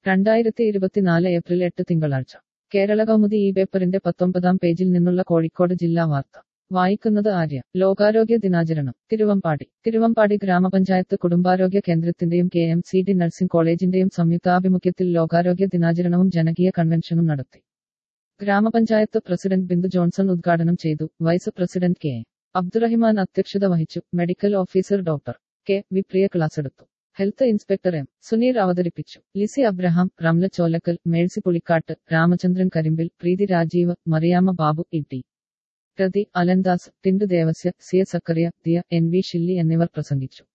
2024 April 8 തിങ്കളാഴ്ച കേരള കൗമുദി ഈ പേപ്പറിന്റെ 19-ാം പേജിൽ നിന്നുള്ള കോഴിക്കോട് ജില്ലാ വാർത്ത വായിക്കുന്നത് ആര്യ. ലോകാരോഗ്യ ദിനാചരണം തിരുവമ്പാടി. തിരുവമ്പാടി ഗ്രാമപഞ്ചായത്ത് കുടുംബാരോഗ്യ കേന്ദ്രത്തിന്റെയും KMCD നഴ്സിംഗ് കോളേജിന്റെയും സംയുക്താഭിമുഖ്യത്തിൽ ലോകാരോഗ്യ ദിനാചരണവും ജനകീയ കൺവെൻഷനും നടത്തി. ഗ്രാമപഞ്ചായത്ത് പ്രസിഡന്റ് ബിന്ദു ജോൺസൺ ഉദ്ഘാടനം ചെയ്തു. Vice president K. അബ്ദുറഹിമാൻ അധ്യക്ഷത വഹിച്ചു. Medical officer doctor K. V. Priya ക്ലാസെടുത്തു. Health inspector M. സുനീർ അവതരിപ്പിച്ചു. Lissy Abraham, Ramla Cholakkal, Mercy Pulikkattu, Ramachandran Karimbil, Preethi Rajeev, Mariamma Babu, E T. Rathi, Alandas, Tindu Devasya, C. A. Sakkariya, Diya, N. V. Shilly എന്നിവർ പ്രസംഗിച്ചു.